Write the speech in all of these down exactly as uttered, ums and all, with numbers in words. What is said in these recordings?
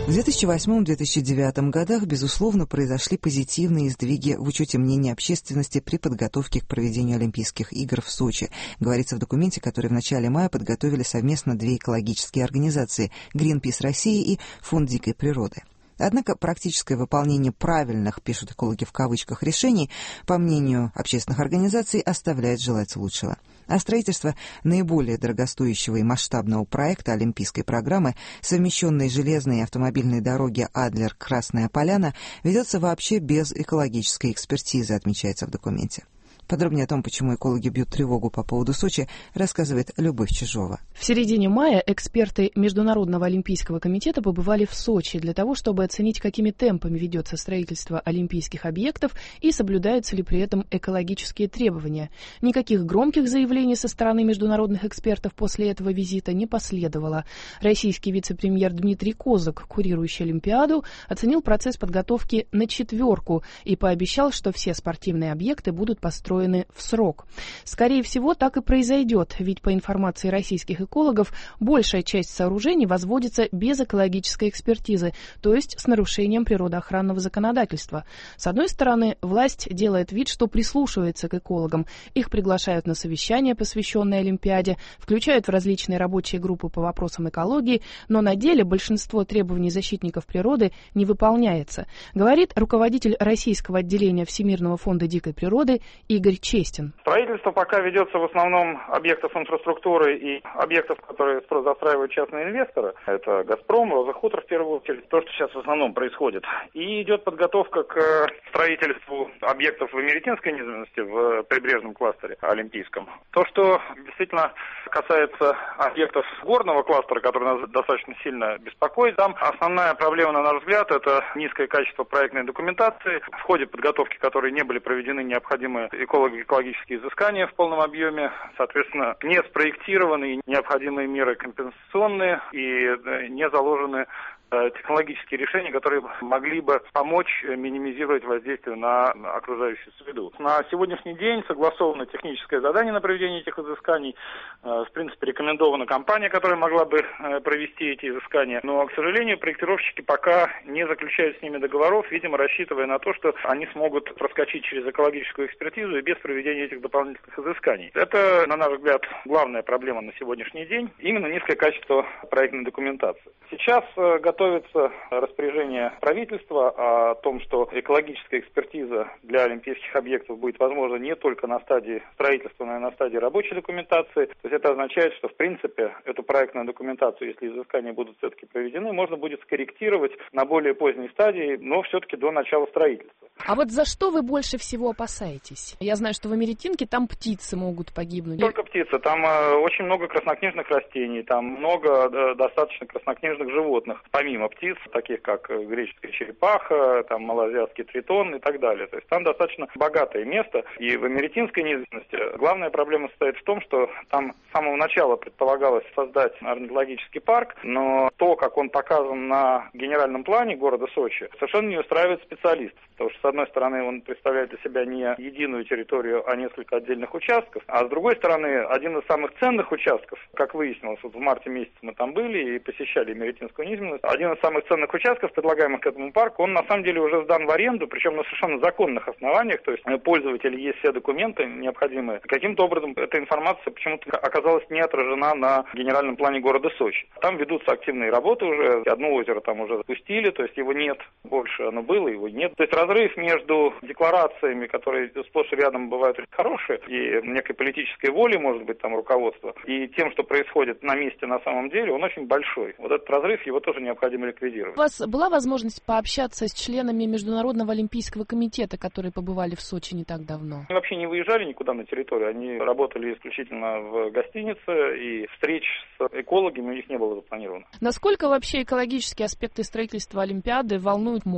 В две тысячи восьмом — две тысячи девятом годах, безусловно, произошли позитивные сдвиги в учете мнений общественности при подготовке к проведению Олимпийских игр в Сочи, говорится в документе, который в начале мая подготовили совместно две экологические организации «Гринпис России» и «Фонд дикой природы». Однако практическое выполнение правильных, пишут экологи в кавычках, решений, по мнению общественных организаций, оставляет желать лучшего. А строительство наиболее дорогостоящего и масштабного проекта Олимпийской программы, совмещенной железной и автомобильной дороги Адлер-Красная Поляна, ведется вообще без экологической экспертизы, отмечается в документе. Подробнее о том, почему экологи бьют тревогу по поводу Сочи, рассказывает Любовь Чижова. В середине мая эксперты Международного олимпийского комитета побывали в Сочи для того, чтобы оценить, какими темпами ведется строительство олимпийских объектов и соблюдаются ли при этом экологические требования. Никаких громких заявлений со стороны международных экспертов после этого визита не последовало. Российский вице-премьер Дмитрий Козак, курирующий Олимпиаду, оценил процесс подготовки на четверку и пообещал, что все спортивные объекты будут построены в срок. Скорее всего, так и произойдет, ведь по информации российских экологов, большая часть сооружений возводится без экологической экспертизы, то есть с нарушением природоохранного законодательства. С одной стороны, власть делает вид, что прислушивается к экологам. Их приглашают на совещания, посвященные Олимпиаде, включают в различные рабочие группы по вопросам экологии, но на деле большинство требований защитников природы не выполняется, говорит руководитель российского отделения Всемирного фонда дикой природы Игорь Игорь Честин. Строительство пока ведется в основном объектов инфраструктуры и объектов, которые застраивают частные инвесторы. Это «Газпром», «Роза Хутор» в первую очередь. То, что сейчас в основном происходит. И идет подготовка к строительству объектов в Америтинской низменности, в прибрежном кластере олимпийском. То, что действительно касается объектов горного кластера, который нас достаточно сильно беспокоит, там основная проблема, на наш взгляд, это низкое качество проектной документации. В ходе подготовки которой не были проведены необходимые экологические изыскания в полном объеме, соответственно, не спроектированы необходимые меры компенсационные и не заложены технологические решения, которые могли бы помочь минимизировать воздействие на окружающую среду. На сегодняшний день согласовано техническое задание на проведение этих изысканий. В принципе, рекомендована компания, которая могла бы провести эти изыскания. Но, к сожалению, проектировщики пока не заключают с ними договоров, видимо, рассчитывая на то, что они смогут проскочить через экологическую экспертизу и без проведения этих дополнительных изысканий. Это, на наш взгляд, главная проблема на сегодняшний день. Именно низкое качество проектной документации. Сейчас готовится распоряжение правительства о том, что экологическая экспертиза для олимпийских объектов будет возможна не только на стадии строительства, но и на стадии рабочей документации. То есть это означает, что в принципе эту проектную документацию, если изыскания будут все-таки проведены, можно будет скорректировать на более поздней стадии, но все-таки до начала строительства. А вот за что вы больше всего опасаетесь? Я знаю, что в Америтинке там птицы могут погибнуть. Не только птицы, там э, очень много краснокнижных растений, там много э, достаточно краснокнижных животных, помимо птиц, таких как греческая черепаха, там малоазиатский тритон и так далее. То есть там достаточно богатое место. И в Америтинской низменности главная проблема состоит в том, что там с самого начала предполагалось создать орнитологический парк, но то, как он показан на генеральном плане города Сочи, совершенно не устраивает специалистов. Потому что, с одной стороны, он представляет для себя не единую территорию, а несколько отдельных участков. А с другой стороны, один из самых ценных участков, как выяснилось, вот в марте месяце мы там были и посещали Америтинскую низменность, один из самых ценных участков, предлагаемых к этому парку, он на самом деле уже сдан в аренду, причем на совершенно законных основаниях, то есть у пользователя есть все документы необходимые. Каким-то образом эта информация почему-то оказалась не отражена на генеральном плане города Сочи. Там ведутся активные работы уже, одно озеро там уже запустили, то есть его нет больше, оно было, его нет. То есть разрыв между декларациями, которые сплошь и рядом бывают очень хорошие, и некой политической волей, может быть, там руководства, и тем, что происходит на месте на самом деле, он очень большой. Вот этот разрыв, его тоже необходимо ликвидировать. У вас была возможность пообщаться с членами Международного олимпийского комитета, которые побывали в Сочи не так давно? Они вообще не выезжали никуда на территорию, они работали исключительно в гостинице, и встреч с экологами у них не было запланировано. Насколько вообще экологические аспекты строительства Олимпиады волнуют МОК?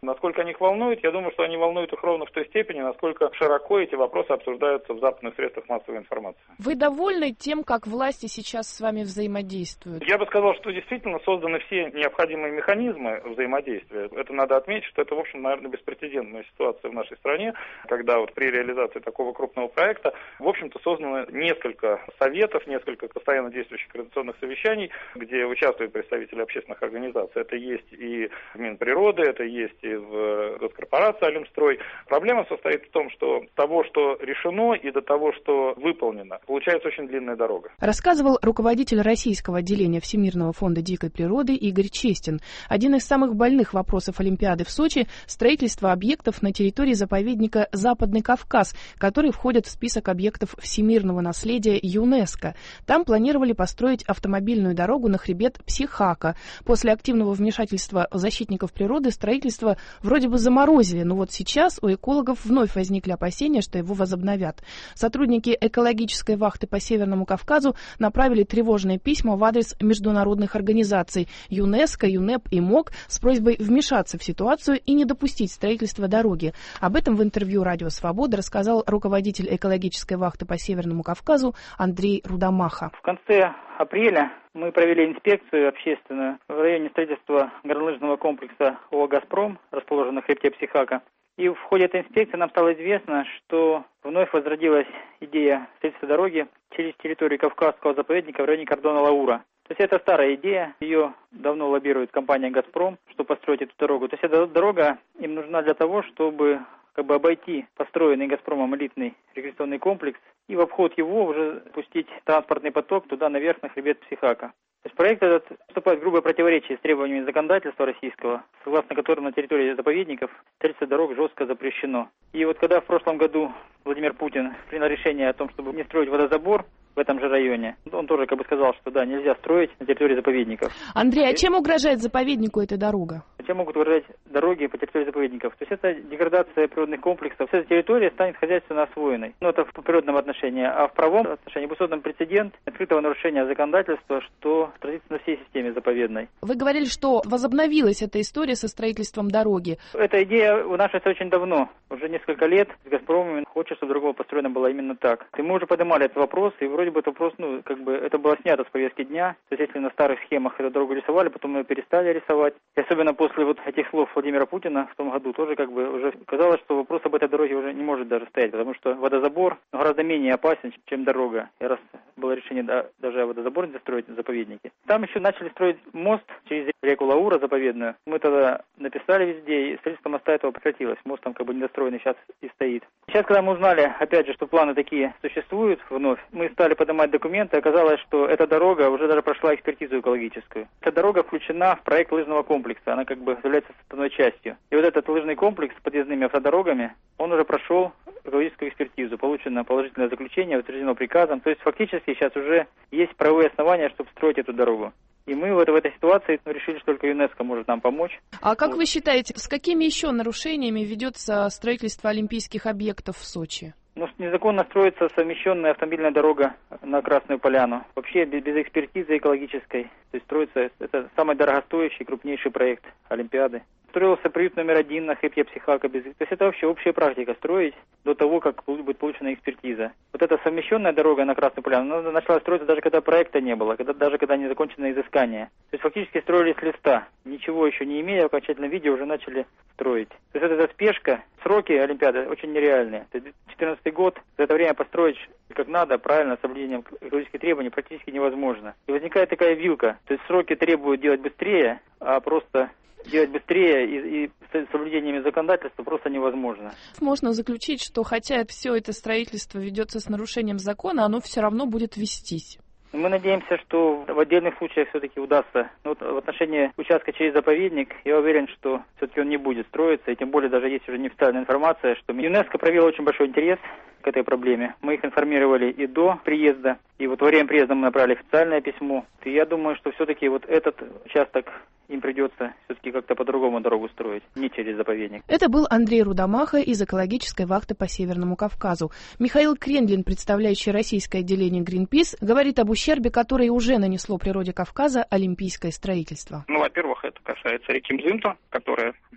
Насколько они их волнуют, я думаю, что они волнуют их ровно в той степени, насколько широко эти вопросы обсуждаются в западных средствах массовой информации. Вы довольны тем, как власти сейчас с вами взаимодействуют? Я бы сказал, что действительно созданы все необходимые механизмы взаимодействия. Это надо отметить, что это, в общем, наверное, беспрецедентная ситуация в нашей стране, когда вот при реализации такого крупного проекта, в общем-то, создано несколько советов, несколько постоянно действующих координационных совещаний, где участвуют представители общественных организаций. Это есть и в Минприроды, это есть и в госкорпорации «Алюмстрой». Проблема состоит в том, что того, что решено, и до того, что выполнено, получается очень длинная дорога. Рассказывал руководитель российского отделения Всемирного фонда дикой природы Игорь Честин. Один из самых больных вопросов Олимпиады в Сочи – строительство объектов на территории заповедника «Западный Кавказ», который входит в список объектов всемирного наследия ЮНЕСКо. Там планировали построить автомобильную дорогу на хребет Психака. После активного вмешательства защитников природы строительство вроде бы заморозили, но вот сейчас у экологов вновь возникли опасения, что его возобновят. Сотрудники экологической вахты по Северному Кавказу направили тревожные письма в адрес международных организаций ЮНЕСКо, ЮНЕП и МОК с просьбой вмешаться в ситуацию и не допустить строительства дороги. Об этом в интервью «Радио Свобода» рассказал руководитель экологической вахты по Северному Кавказу Андрей Рудомаха. В конце апреля мы провели инспекцию общественную в районе строительства горнолыжного комплекса ООО «Газпром», расположенного на хребте Психака. И в ходе этой инспекции нам стало известно, что вновь возродилась идея строительства дороги через территорию Кавказского заповедника в районе кордона Лаура. То есть это старая идея, ее давно лоббирует компания «Газпром», чтобы построить эту дорогу. То есть эта дорога им нужна для того, чтобы как бы обойти построенный «Газпромом» элитный рекреационный комплекс и в обход его уже пустить транспортный поток туда наверх на хребет Психака. То есть проект этот вступает в грубое противоречие с требованиями законодательства российского, согласно которому на территории заповедников строительство дорог жестко запрещено. И вот когда в прошлом году Владимир Путин принял решение о том, чтобы не строить водозабор в этом же районе, он тоже как бы сказал, что да, нельзя строить на территории заповедников. Андрей, а чем угрожает заповеднику эта дорога? Чем могут угрожать дороги по территории заповедников? То есть это деградация природных комплексов. Вся эта территория станет хозяйственно освоенной. Ну, это в природном отношении. А в правом отношении будет создан прецедент открытого нарушения законодательства, что отразится на всей системе заповедной. Вы говорили, что возобновилась эта история со строительством дороги. Эта идея вынашивается очень давно. Уже несколько лет с «Газпромом» хочет, чтобы дорога построена была именно так. И мы уже поднимали этот вопрос, и вроде бы этот вопрос, ну, как бы это было снято с повестки дня. То есть если на старых схемах эту дорогу рисовали, потом мы перестали рисовать. И особенно после вот этих слов Владимира Путина в том году тоже как бы уже казалось, что вопрос об этой дороге уже не может даже стоять, потому что водозабор гораздо менее опасен, чем дорога. И раз было решение да, даже водозабор не строить в заповеднике. Там еще начали строить мост через реку Лаура заповедную. Мы тогда написали везде, и строительство моста этого прекратилось. Мост там как бы недостроенный сейчас и стоит. Сейчас, когда мы узнали, опять же, что планы такие существуют вновь, мы стали поднимать документы, оказалось, что эта дорога уже даже прошла экспертизу экологическую. Эта дорога включена в проект лыжного комплекса, она как бы является составной частью. И вот этот лыжный комплекс с подъездными автодорогами, он уже прошел экологическую экспертизу, получено положительное заключение, утверждено приказом. То есть фактически сейчас уже есть правовые основания, чтобы строить эту дорогу. И мы вот в этой ситуации ну, решили, что только ЮНЕСКО может нам помочь. А как вот. Вы считаете, с какими еще нарушениями ведется строительство олимпийских объектов в Сочи? Ну, незаконно строится совмещенная автомобильная дорога на Красную Поляну. Вообще без, без экспертизы экологической. То есть строится, это самый дорогостоящий, крупнейший проект Олимпиады. Строился приют номер один на хребте Психака. Без... То есть это вообще общая практика строить до того, как будет получена экспертиза. Вот эта совмещенная дорога на Красную Поляну, она начала строиться даже когда проекта не было, когда, даже когда не закончено изыскание. То есть фактически строили с листа. Ничего еще не имея, в окончательном виде уже начали строить. То есть вот эта спешка, сроки Олимпиады очень нереальные. две тысячи четырнадцатый год, за это время построить как надо, правильно, с соблюдением экологических требований практически невозможно. И возникает такая вилка. То есть сроки требуют делать быстрее, а просто... делать быстрее и, и с соблюдениями законодательства просто невозможно. Можно заключить, что хотя все это строительство ведется с нарушением закона, оно все равно будет вестись. Мы надеемся, что в отдельных случаях все-таки удастся. Но вот в отношении участка через заповедник, я уверен, что все-таки он не будет строиться. И тем более даже есть уже неофициальная информация, что ЮНЕСКО проявило очень большой интерес к этой проблеме. Мы их информировали и до приезда, и вот во время приезда мы направили официальное письмо. И я думаю, что все-таки вот этот участок им придется все-таки как-то по-другому дорогу строить, не через заповедник. Это был Андрей Рудомаха из экологической вахты по Северному Кавказу. Михаил Крендлин, представляющий российское отделение Greenpeace, говорит об ущербе, который уже нанесло природе Кавказа олимпийское строительство. Ну, во-первых, это касается реки Мзымта, которая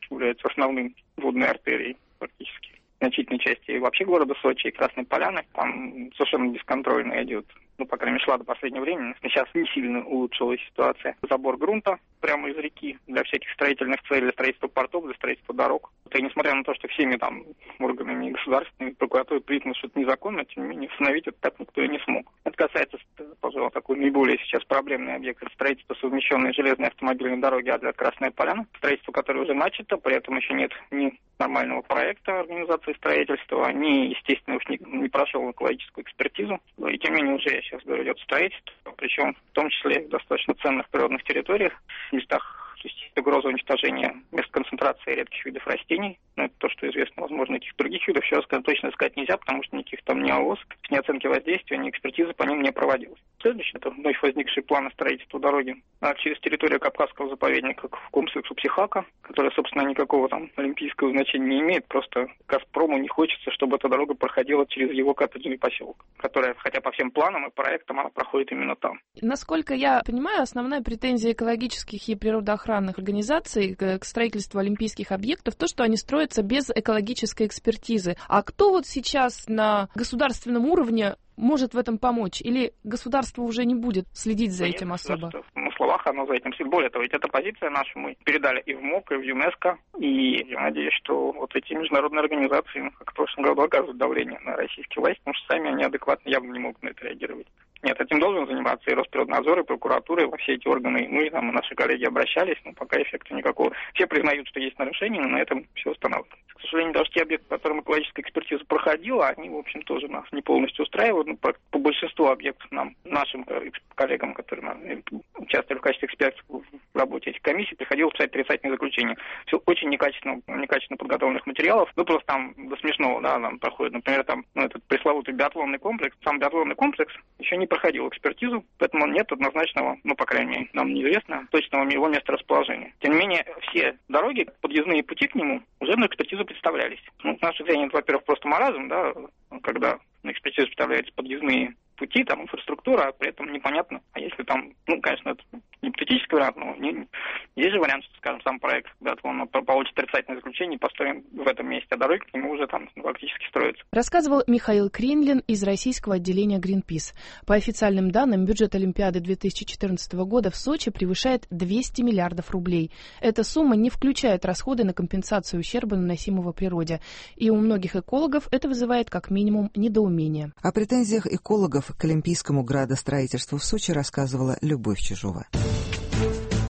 является основным водной артерией практически значительной части вообще города Сочи и Красной Поляны. Там совершенно бесконтрольно идет, ну, по крайней мере, шла до последнего времени. Сейчас не сильно улучшилась ситуация. Забор грунта прямо из реки для всяких строительных целей, для строительства портов, для строительства дорог. И несмотря на то, что всеми там органами государственной прокуратуры признано, что это незаконно, тем не менее, установить это так никто и не смог. Это касается, пожалуй, такой наиболее сейчас проблемный объект строительства совмещенной железной автомобильной дороги Адлер Красная Поляна. Строительство, которое уже начато, при этом еще нет ни нормального проекта организации строительства, ни, естественно, уж не, не прошел экологическую экспертизу. И тем не менее уже сейчас говорю, идет строительство, причем в том числе в достаточно ценных природных территориях, в местах есть угроза уничтожения мест концентрации редких видов растений. Но это то, что известно, возможно, никаких других видов. Еще раз точно сказать нельзя, потому что никаких там ни ООС, ни оценки воздействия, ни экспертизы по ним не проводилось. Следующее, это вновь возникшие планы строительства дороги через территорию Кавказского заповедника к комплексу Психака, который, собственно, никакого там олимпийского значения не имеет. Просто Газпрому не хочется, чтобы эта дорога проходила через его коттеджный поселок, которая, хотя по всем планам и проектам, она проходит именно там. Насколько я понимаю, основная претензия экологических и природоохранных организаций к строительству олимпийских объектов то, что они строятся без экологической экспертизы. А кто вот сейчас на государственном уровне может в этом помочь? Или государство уже не будет следить за этим особо? На словах оно за этим следит. Более того, ведь эта позиция наша мы передали и в МОК, и в ЮНЕСКО. И я надеюсь, что вот эти международные организации, как в прошлом году, оказывают давление на российские власти, потому что сами они адекватно явно не могут на это реагировать. Нет, этим должен заниматься и Росприроднадзор, и прокуратура, и во все эти органы. Мы, там, наши коллеги обращались, но пока эффекта никакого. Все признают, что есть нарушения, но на этом все останавливается. К сожалению, даже те объекты, по которым экологическая экспертиза проходила, они, в общем, тоже нас не полностью устраивают. Ну, по, по большинству объектов нам, нашим коллегам, которые участвовали в качестве экспертов в работе этих комиссий, приходилось писать отрицательные заключения. Все очень некачественно, некачественно подготовленных материалов. Ну, просто там до смешного, да, нам проходит, например, там, ну, этот пресловутый биатлонный комплекс. Сам биатлонный комплекс еще не проходил экспертизу, поэтому нет однозначного, ну, по крайней мере, нам неизвестно, точного его места расположения. Тем не менее, все дороги, подъездные пути к нему уже на экспертизу представлялись. Ну, с нашей зрения, это, во-первых, просто маразм, да, когда на экспертизу представляются подъездные пути, там, инфраструктура, а при этом непонятно, а если там, ну, конечно, это гипотетический вариант, но не, есть же вариант, что, скажем, сам проект, когда он получит отрицательное заключение, построен в этом месте, а дороги к нему уже там фактически строятся. Рассказывал Михаил Кринлин из российского отделения Greenpeace. По официальным данным, бюджет Олимпиады две тысячи четырнадцатого года в Сочи превышает двести миллиардов рублей. Эта сумма не включает расходы на компенсацию ущерба, наносимого природе. И у многих экологов это вызывает как минимум недоумение. О претензиях экологов к олимпийскому градостроительству в Сочи рассказывала Любовь Чижова.